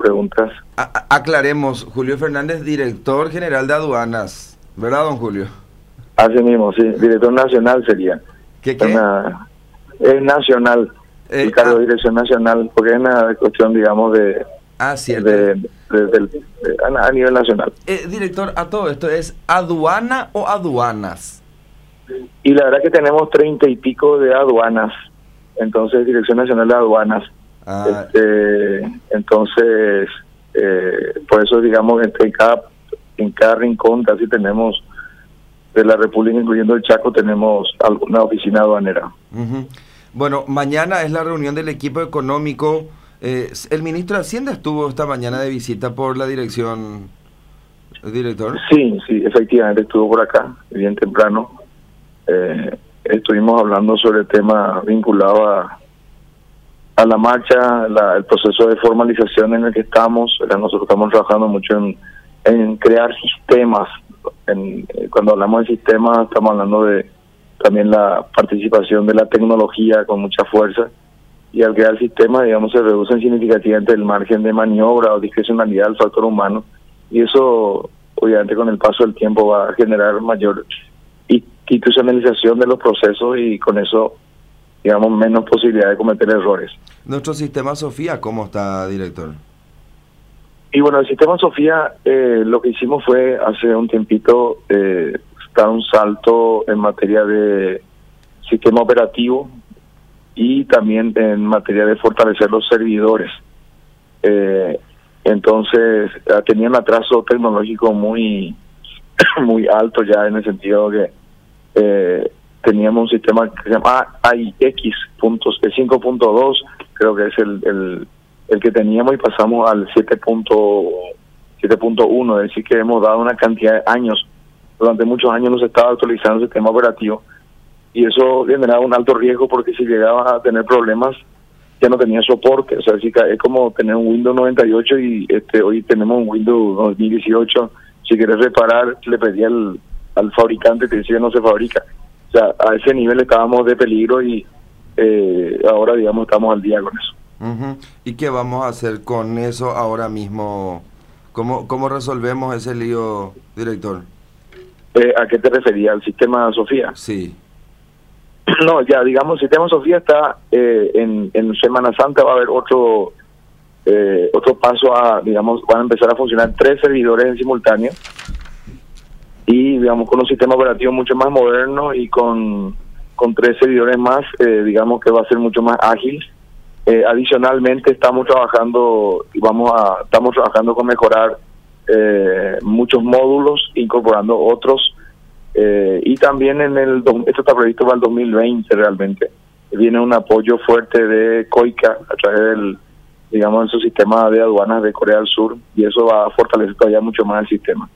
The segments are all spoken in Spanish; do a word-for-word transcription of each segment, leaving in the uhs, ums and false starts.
preguntas. A a aclaremos, Julio Fernández, director general de aduanas, ¿verdad, don Julio? Así mismo, sí, director nacional sería. ¿Qué qué? Una, es nacional, Eh, el cargo ah, de dirección nacional, porque es una cuestión, digamos, de, ah, cierto. de, de- del- de- a, a nivel nacional. Eh, director, a todo esto, ¿es aduana o aduanas? Y la verdad que tenemos treinta y pico de aduanas, entonces Dirección Nacional de Aduanas. Ah, Este, entonces, eh, por eso, digamos, entre cada, en cada rincón casi tenemos de la República, incluyendo el Chaco, tenemos alguna oficina aduanera. ujú. Bueno, mañana es la reunión del equipo económico. Eh, el ministro de Hacienda estuvo esta mañana de visita por la dirección, director. Sí, sí, efectivamente estuvo por acá, bien temprano. Eh, estuvimos hablando sobre el tema vinculado a, a la marcha, la- el proceso de formalización en el que estamos. Eh, Nosotros estamos trabajando mucho en, en crear sistemas. En, eh, cuando hablamos de sistemas, estamos hablando de también la participación de la tecnología con mucha fuerza. Y al crear sistemas, digamos, se reduce significativamente el margen de maniobra o discrecionalidad del factor humano. Y eso, obviamente, con el paso del tiempo va a generar mayor institucionalización de los procesos y con eso, digamos, menos posibilidad de cometer errores. Nuestro sistema Sofía, ¿cómo está, director? Y bueno, el sistema Sofía, eh, lo que hicimos fue hace un tiempito eh, dar un salto en materia de sistema operativo y también en materia de fortalecer los servidores. Eh, entonces, eh, tenía un atraso tecnológico muy muy alto ya, en el sentido que eh, teníamos un sistema que se llama A I X cinco punto dos, creo que es el, el, el que teníamos, y pasamos al siete punto uno, es decir, que hemos dado una cantidad de años, durante muchos años no se estaba actualizando el sistema operativo, y eso generaba un alto riesgo porque si llegaba a tener problemas ya no tenía soporte. O sea, es como tener un Windows noventa y ocho y este hoy tenemos un Windows dos mil dieciocho. Si querés reparar, le pedí al, al fabricante, te decía no se fabrica. O sea, a ese nivel estábamos de peligro y eh, ahora, digamos, estamos al día con eso. Ujú. ¿Y qué vamos a hacer con eso ahora mismo? ¿Cómo, cómo resolvemos ese lío, director? Eh, ¿A qué te refería? ¿Al sistema Sofía? Sí. No, ya, digamos, el sistema Sofía está eh, en, en Semana Santa, va a haber otro eh, otro paso a, digamos, van a empezar a funcionar tres servidores en simultáneo y, digamos, con un sistema operativo mucho más moderno y con, con tres servidores más, eh, digamos que va a ser mucho más ágil. Eh, adicionalmente estamos trabajando y vamos a estamos trabajando con mejorar eh, muchos módulos, incorporando otros. Eh, y también en el esto está previsto para el dos mil veinte. Realmente viene un apoyo fuerte de COICA a través del, digamos, de su sistema de aduanas de Corea del Sur, y eso va a fortalecer todavía mucho más el sistema.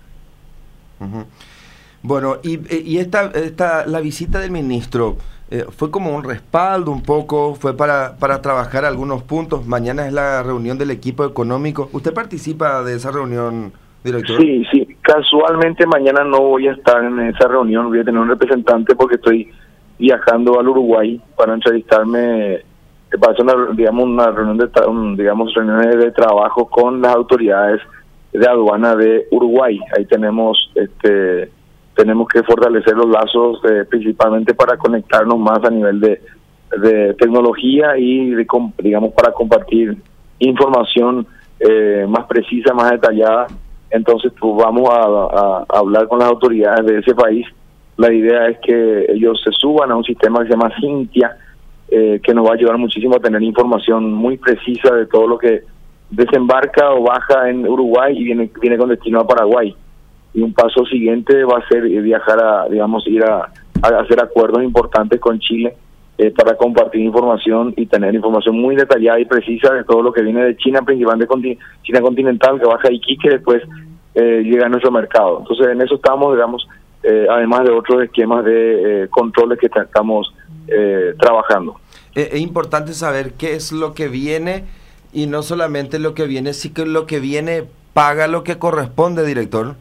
Ujú. Bueno, y, y esta, esta la visita del ministro eh, fue como un respaldo un poco, fue para, para trabajar algunos puntos. Mañana es la reunión del equipo económico. ¿Usted participa de esa reunión, director? Sí, sí. Casualmente mañana no voy a estar en esa reunión, voy a tener un representante porque estoy viajando al Uruguay para entrevistarme, para hacer una, digamos, una reunión de, un, digamos, reuniones de trabajo con las autoridades de aduana de Uruguay. Ahí tenemos, este, tenemos que fortalecer los lazos, eh, principalmente para conectarnos más a nivel de, de tecnología y, de, digamos, para compartir información eh, más precisa, más detallada. Entonces, pues vamos a, a, a hablar con las autoridades de ese país. La idea es que ellos se suban a un sistema que se llama Cintia, eh, que nos va a ayudar muchísimo a tener información muy precisa de todo lo que desembarca o baja en Uruguay y viene viene con destino a Paraguay. Y un paso siguiente va a ser viajar a, digamos, ir a, a hacer acuerdos importantes con Chile eh, para compartir información y tener información muy detallada y precisa de todo lo que viene de China, principalmente de China continental, que baja a Iquique, después eh, llega a nuestro mercado. Entonces, en eso estamos, digamos, eh, además de otros esquemas de eh, controles que estamos eh, trabajando. Eh, es importante saber qué es lo que viene, y no solamente lo que viene, sí que lo que viene paga lo que corresponde, director.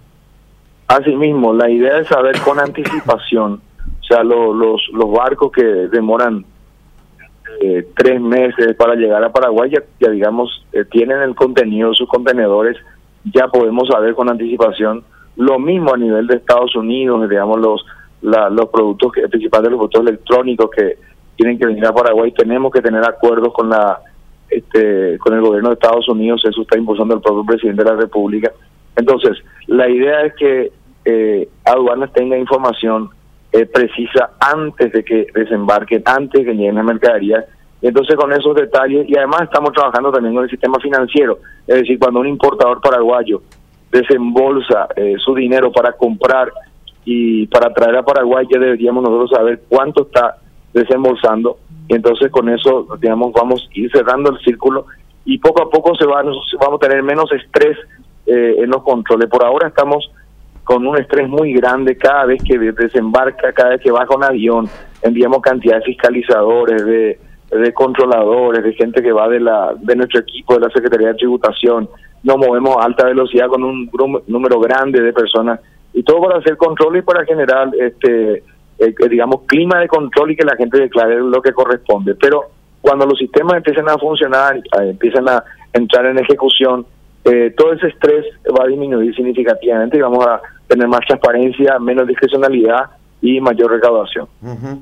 Asimismo, la idea es saber con anticipación, o sea, lo, los, los barcos que demoran eh, tres meses para llegar a Paraguay, ya, ya digamos, eh, tienen el contenido de sus contenedores, ya podemos saber con anticipación. Lo mismo a nivel de Estados Unidos, digamos, los la, los productos, que, principalmente los productos electrónicos que tienen que venir a Paraguay, tenemos que tener acuerdos con la este con el gobierno de Estados Unidos, eso está impulsando el propio presidente de la República. Entonces, la idea es que eh, aduanas tenga información eh, precisa antes de que desembarquen, antes de que lleguen las mercaderías. Y entonces con esos detalles, y además estamos trabajando también con el sistema financiero, es decir, cuando un importador paraguayo desembolsa eh, su dinero para comprar y para traer a Paraguay, ya deberíamos nosotros saber cuánto está desembolsando, y entonces con eso, digamos, vamos a ir cerrando el círculo y poco a poco se va, vamos a tener menos estrés eh, en los controles. Por ahora estamos con un estrés muy grande cada vez que desembarca, cada vez que baja un avión, enviamos cantidad de fiscalizadores, de, de controladores, de gente que va de la de nuestro equipo, de la Secretaría de Tributación, nos movemos a alta velocidad con un número grande de personas, y todo para hacer control y para generar, este eh, digamos, clima de control y que la gente declare lo que corresponde. Pero cuando los sistemas empiezan a funcionar, eh, empiezan a entrar en ejecución, eh, todo ese estrés va a disminuir significativamente y vamos a tener más transparencia, menos discrecionalidad y mayor recaudación. Uh-huh.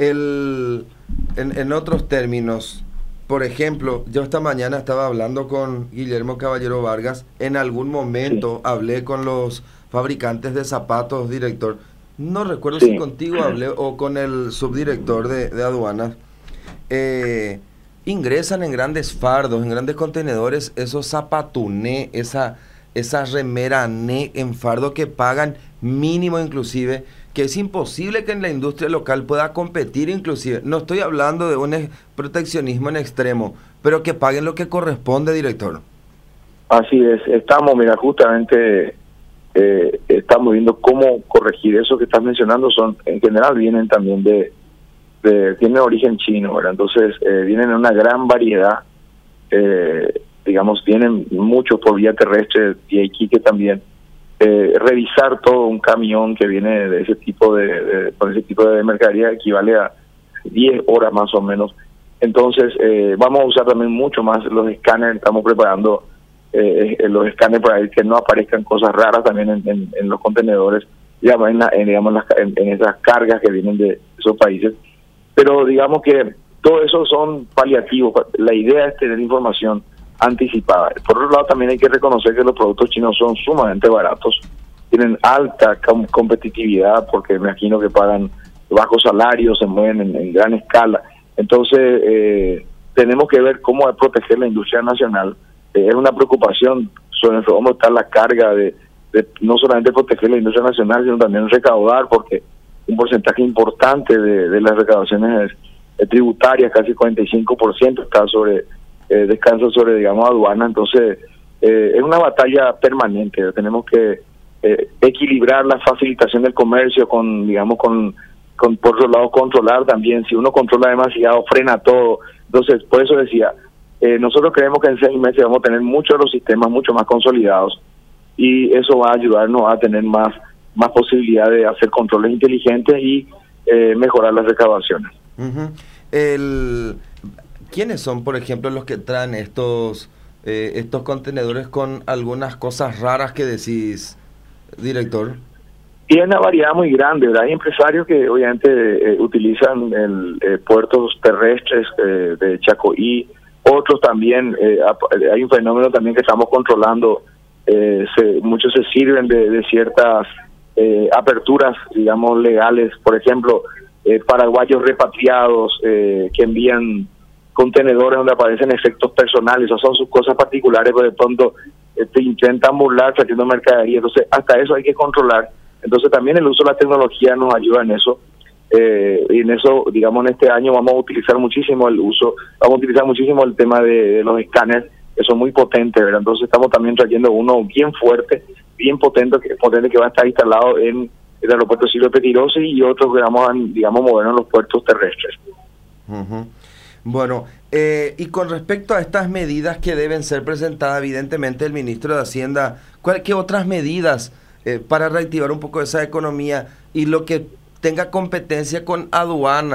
El, en, en otros términos, por ejemplo, yo esta mañana estaba hablando con Guillermo Caballero Vargas, en algún momento sí. hablé con los fabricantes de zapatos, director, no recuerdo sí. si contigo hablé o con el subdirector de, de aduanas, eh, ingresan en grandes fardos, en grandes contenedores, esos zapatuné, esa, esa remera né en fardo que pagan mínimo inclusive, que es imposible que en la industria local pueda competir inclusive. No estoy hablando de un proteccionismo en extremo, pero que paguen lo que corresponde, director. Así es, estamos, mira, justamente eh, estamos viendo cómo corregir eso que estás mencionando. Son, en general, vienen también de, de tienen origen chino, ¿verdad? Entonces, eh, vienen en una gran variedad, eh, digamos, vienen muchos por vía terrestre y aquí que también. Eh, revisar todo un camión que viene de ese tipo de, de con ese tipo de mercadería equivale a diez horas más o menos. Entonces eh, vamos a usar también mucho más los escáneres, estamos preparando eh, los escáneres para que no aparezcan cosas raras también en, en, en los contenedores, digamos, en, la, en, digamos en, en esas cargas que vienen de esos países. Pero digamos que todo eso son paliativos, la idea es tener información anticipada. Por otro lado, también hay que reconocer que los productos chinos son sumamente baratos, tienen alta com competitividad, porque me imagino que pagan bajos salarios, se mueven en, en gran escala. Entonces, eh, tenemos que ver cómo proteger la industria nacional. Eh, es una preocupación sobre cómo está la carga de, de no solamente proteger la industria nacional, sino también recaudar, porque un porcentaje importante de, de las recaudaciones eh, tributarias, casi cuarenta y cinco por ciento, está sobre Eh, descansa sobre, digamos, aduana. Entonces eh, es una batalla permanente. Tenemos que eh, equilibrar la facilitación del comercio con, digamos, con, con por otro lado controlar también. Si uno controla demasiado, frena todo. Entonces, por eso decía, eh, nosotros creemos que en seis meses vamos a tener muchos de los sistemas mucho más consolidados, y eso va a ayudarnos a tener más más posibilidad de hacer controles inteligentes y eh, mejorar las recaudaciones. Uh-huh. El ¿Quiénes son, por ejemplo, los que traen estos eh, estos contenedores con algunas cosas raras que decís, director? Tiene una variedad muy grande, ¿verdad? Hay empresarios que obviamente eh, utilizan el, eh, puertos terrestres eh, de Chacoí, otros también, eh, hay un fenómeno también que estamos controlando, eh, se, muchos se sirven de, de ciertas eh, aperturas, digamos, legales, por ejemplo, eh, paraguayos repatriados eh, que envían contenedores donde aparecen efectos personales, o son sus cosas particulares, pero de pronto eh, te intentan burlar trayendo mercadería. Entonces, hasta eso hay que controlar. Entonces, también el uso de la tecnología nos ayuda en eso. Eh, y en eso, digamos, en este año vamos a utilizar muchísimo el uso, vamos a utilizar muchísimo el tema de, de los escáneres, que son muy potentes, ¿verdad? Entonces, estamos también trayendo uno bien fuerte, bien potente, que, potente, que va a estar instalado en el aeropuerto Silvio Pettirossi, y otros que vamos a, digamos, movernos en los puertos terrestres. Uh-huh. Bueno, eh, y con respecto a estas medidas que deben ser presentadas, evidentemente el ministro de Hacienda, ¿cuál, qué otras medidas eh, para reactivar un poco esa economía y lo que tenga competencia con aduanas?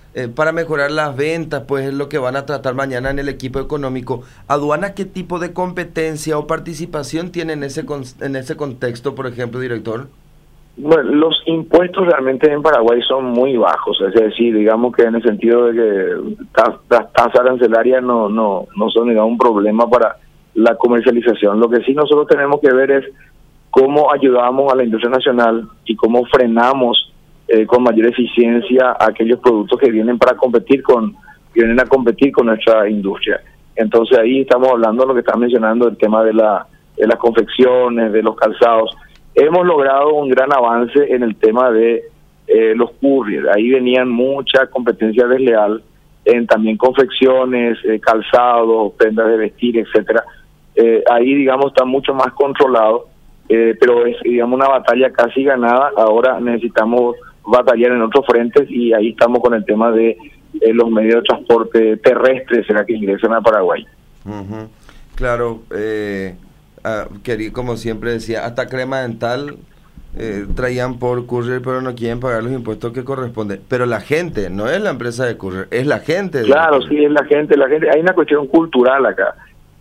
eh, para mejorar las ventas, pues es lo que van a tratar mañana en el equipo económico. ¿Aduanas qué tipo de competencia o participación tiene en ese, con, en ese contexto, por ejemplo, director? Bueno, los impuestos realmente en Paraguay son muy bajos, es decir, digamos que en el sentido de que las tasas arancelarias no, no, no son, digamos, un problema para la comercialización. Lo que sí nosotros tenemos que ver es cómo ayudamos a la industria nacional y cómo frenamos eh, con mayor eficiencia a aquellos productos que vienen para competir con, que vienen a competir con nuestra industria. Entonces ahí estamos hablando de lo que está mencionando, el tema de la, de las confecciones, de los calzados. Hemos logrado un gran avance en el tema de eh, los couriers. Ahí venían mucha competencia desleal en también confecciones, eh, calzados, prendas de vestir, etcétera. Eh, ahí, digamos, está mucho más controlado, eh, pero es, digamos, una batalla casi ganada. Ahora necesitamos batallar en otros frentes y ahí estamos con el tema de eh, los medios de transporte terrestres, será que ingresan a Paraguay. Uh-huh. Claro, eh... Ah, quería, como siempre decía, hasta crema dental eh, traían por courier, pero no quieren pagar los impuestos que corresponden. Pero la gente, no es la empresa de courier, es la gente. Claro, sí, es la gente, la gente. Hay una cuestión cultural acá.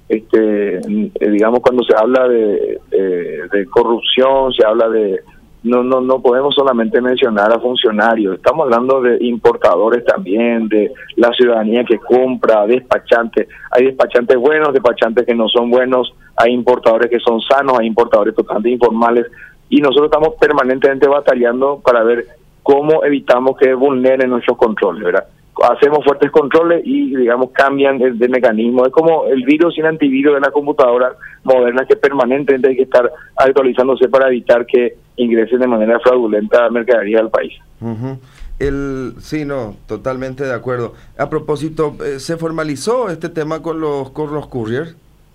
Este, eh, digamos, cuando se habla de, eh, de corrupción, se habla de... No, no, no podemos solamente mencionar a funcionarios, estamos hablando de importadores también, de la ciudadanía que compra, despachantes. Hay despachantes buenos, despachantes que no son buenos, hay importadores que son sanos, hay importadores totalmente informales, y nosotros estamos permanentemente batallando para ver cómo evitamos que vulneren nuestros controles, ¿verdad? Hacemos fuertes controles y, digamos, cambian de, de mecanismo. Es como el virus sin antivirus de la computadora moderna, que permanentemente hay que estar actualizándose para evitar que ingresen de manera fraudulenta mercadería al país. Uh-huh. El, sí, no, totalmente de acuerdo. A propósito, eh, ¿se formalizó este tema con los, con los couriers?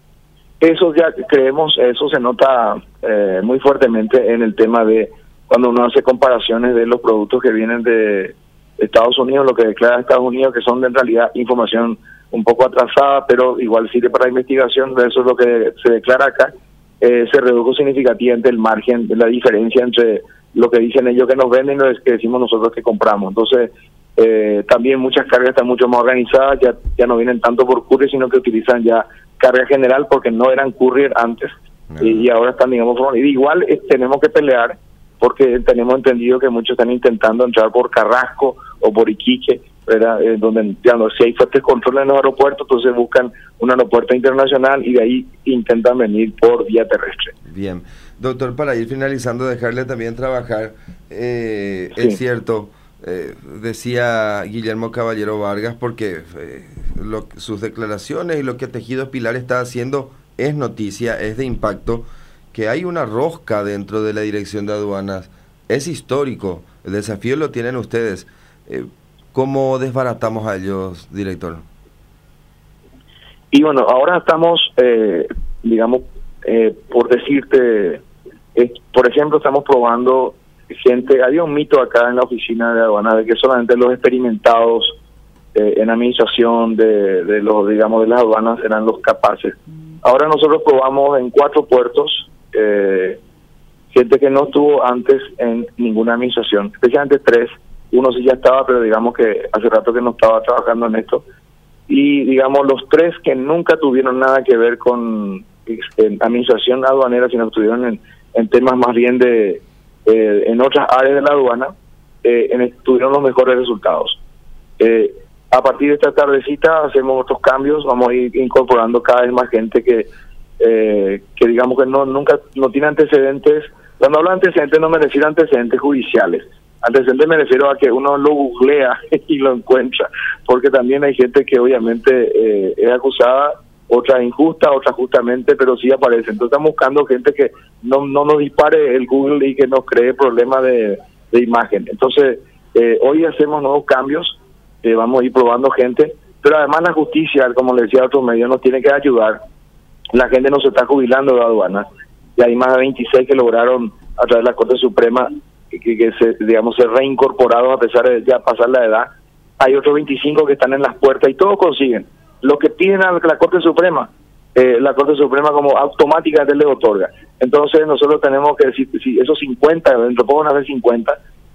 Eso ya creemos, eso se nota eh, muy fuertemente en el tema de cuando uno hace comparaciones de los productos que vienen de Estados Unidos, lo que declara Estados Unidos, que son en realidad información un poco atrasada, pero igual sirve para investigación. Eso es lo que se declara acá. Eh, se redujo significativamente el margen, la diferencia entre lo que dicen ellos que nos venden y lo que decimos nosotros que compramos. Entonces, eh, también muchas cargas están mucho más organizadas, ya ya no vienen tanto por courier, sino que utilizan ya carga general porque no eran courier antes, no. y, y ahora están, digamos, igual eh, tenemos que pelear porque tenemos entendido que muchos están intentando entrar por Carrasco o por Iquique, ¿verdad? Eh, donde ya no, si hay fuertes controles en los aeropuertos, entonces buscan un aeropuerto internacional y de ahí intentan venir por vía terrestre. Bien. Doctor, para ir finalizando, dejarle también trabajar, eh, sí. Es cierto, eh, decía Guillermo Caballero Vargas, porque eh, lo, sus declaraciones y lo que Tejidos Pilar está haciendo es noticia, es de impacto, que hay una rosca dentro de la Dirección de Aduanas. Es histórico, el desafío lo tienen ustedes. Eh, ¿Cómo desbaratamos a ellos, director? Y bueno, ahora estamos, eh, digamos, eh, por decirte, eh, por ejemplo, estamos probando gente, había un mito acá en la oficina de aduanas de que solamente los experimentados eh, en administración de, de los, digamos, de las aduanas eran los capaces. Ahora nosotros probamos en cuatro puertos, eh, gente que no estuvo antes en ninguna administración, especialmente tres. Uno sí ya estaba, pero digamos que hace rato que no estaba trabajando en esto. Y digamos, los tres que nunca tuvieron nada que ver con en administración aduanera, sino que estuvieron en, en temas más bien de eh, en otras áreas de la aduana, eh, en, tuvieron los mejores resultados. Eh, a partir de esta tardecita hacemos otros cambios, vamos a ir incorporando cada vez más gente que eh, que digamos que no nunca no tiene antecedentes. Cuando hablo de antecedentes no me refiero a antecedentes judiciales. Antecedentes me refiero a que uno lo googlea y lo encuentra, porque también hay gente que obviamente eh, es acusada, otra injusta, otra justamente, pero sí aparece. Entonces estamos buscando gente que no no nos dispare el Google y que nos cree problemas de, de imagen. Entonces eh, hoy hacemos nuevos cambios, eh, vamos a ir probando gente, pero además la justicia, como le decía a otros medios, nos tiene que ayudar. La gente no se está jubilando de aduanas, y hay más de veintiséis que lograron a través de la Corte Suprema que, que se, digamos, ser reincorporados a pesar de ya pasar la edad. Hay otros veinticinco que están en las puertas y todos consiguen. Lo que piden a la Corte Suprema, eh, la Corte Suprema como automáticamente le otorga. Entonces nosotros tenemos que decir, si esos cincuenta, dentro de poco van a haber cincuenta,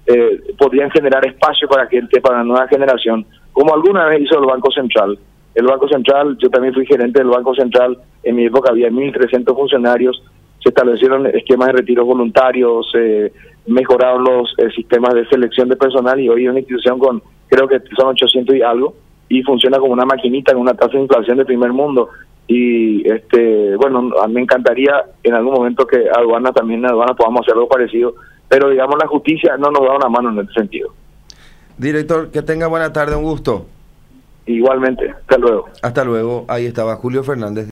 eh, podrían generar espacio para que para la nueva generación, como alguna vez hizo el Banco Central. El Banco Central, yo también fui gerente del Banco Central, en mi época había mil trescientos funcionarios, se establecieron esquemas de retiro voluntarios, eh, mejoraron los eh, sistemas de selección de personal, y hoy es una institución con, creo que son ochocientos y algo, y funciona como una maquinita con una tasa de inflación de primer mundo. Y este bueno, a mí me encantaría en algún momento que aduana también en aduana podamos hacer algo parecido, pero digamos la justicia no nos da una mano en ese sentido. Director, que tenga buena tarde, un gusto. Igualmente, hasta luego. Hasta luego, ahí estaba Julio Fernández.